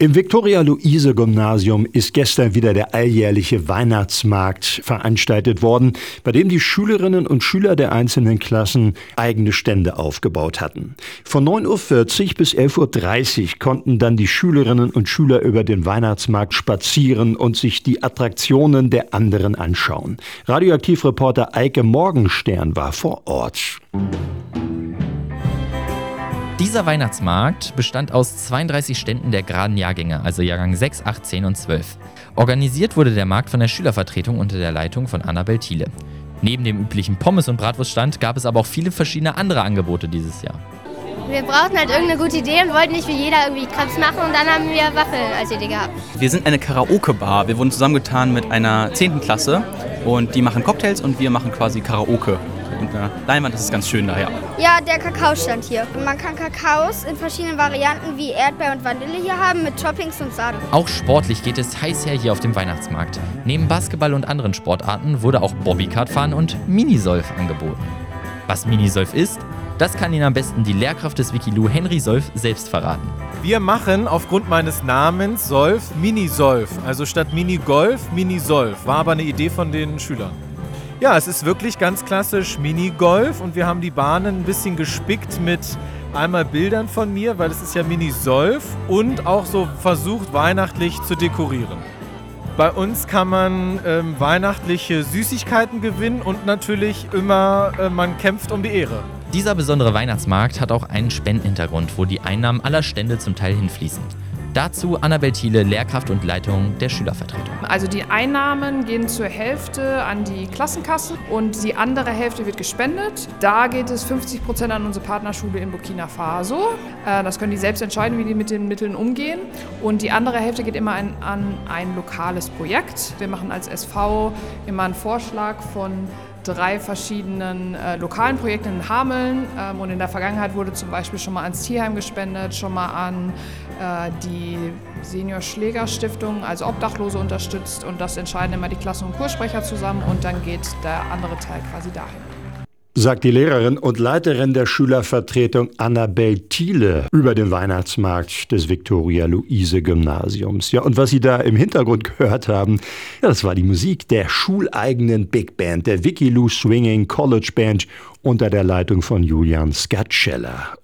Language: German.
Im Viktoria-Luise-Gymnasium ist gestern wieder der alljährliche Weihnachtsmarkt veranstaltet worden, bei dem die Schülerinnen und Schüler der einzelnen Klassen eigene Stände aufgebaut hatten. Von 9:40 Uhr bis 11:30 Uhr konnten dann die Schülerinnen und Schüler über den Weihnachtsmarkt spazieren und sich die Attraktionen der anderen anschauen. Radioaktivreporter Eike Morgenstern war vor Ort. Dieser Weihnachtsmarkt bestand aus 32 Ständen der geraden Jahrgänge, also Jahrgang 6, 8, 10 und 12. Organisiert wurde der Markt von der Schülervertretung unter der Leitung von Annabel Thiele. Neben dem üblichen Pommes- und Bratwurststand gab es aber auch viele verschiedene andere Angebote dieses Jahr. Wir brauchten halt irgendeine gute Idee und wollten nicht wie jeder irgendwie Krebs machen und dann haben wir Waffeln als Idee gehabt. Wir sind eine Karaoke-Bar. Wir wurden zusammengetan mit einer 10. Klasse und die machen Cocktails und wir machen quasi Karaoke. Und eine Leinwand, das ist ganz schön daher. Ja, der Kakaostand hier. Man kann Kakaos in verschiedenen Varianten wie Erdbeer und Vanille hier haben mit Toppings und Sahne. Auch sportlich geht es heiß her hier auf dem Weihnachtsmarkt. Neben Basketball und anderen Sportarten wurde auch Bobbycard-Fahren und Minisolf angeboten. Was Minisolf ist, das kann Ihnen am besten die Lehrkraft des Wikilu Henry Solf selbst verraten. Wir machen aufgrund meines Namens Solf Minisolf. Also statt Minigolf, Minisolf. War aber eine Idee von den Schülern. Ja, es ist wirklich ganz klassisch Minigolf und wir haben die Bahnen ein bisschen gespickt mit einmal Bildern von mir, weil es ist ja Minisolf und auch so versucht weihnachtlich zu dekorieren. Bei uns kann man weihnachtliche Süßigkeiten gewinnen und natürlich immer, man kämpft um die Ehre. Dieser besondere Weihnachtsmarkt hat auch einen Spendenhintergrund, wo die Einnahmen aller Stände zum Teil hinfließen. Dazu Annabel Thiele, Lehrkraft und Leitung der Schülervertretung. Also die Einnahmen gehen zur Hälfte an die Klassenkassen und die andere Hälfte wird gespendet. Da geht es 50% an unsere Partnerschule in Burkina Faso. Das können die selbst entscheiden, wie die mit den Mitteln umgehen. Und die andere Hälfte geht immer an ein lokales Projekt. Wir machen als SV immer einen Vorschlag von 3 verschiedenen lokalen Projekten in Hameln und in der Vergangenheit wurde zum Beispiel schon mal ans Tierheim gespendet, schon mal an die Senior-Schläger-Stiftung, also Obdachlose unterstützt und das entscheiden immer die Klassen- und Kurssprecher zusammen und dann geht der andere Teil quasi dahin. Sagt die Lehrerin und Leiterin der Schülervertretung Annabel Thiele über den Weihnachtsmarkt des Viktoria-Luise-Gymnasiums. Ja, und was Sie da im Hintergrund gehört haben, ja, das war die Musik der schuleigenen Big Band, der Wikilu Swinging College Band unter der Leitung von Julian Skatscheller.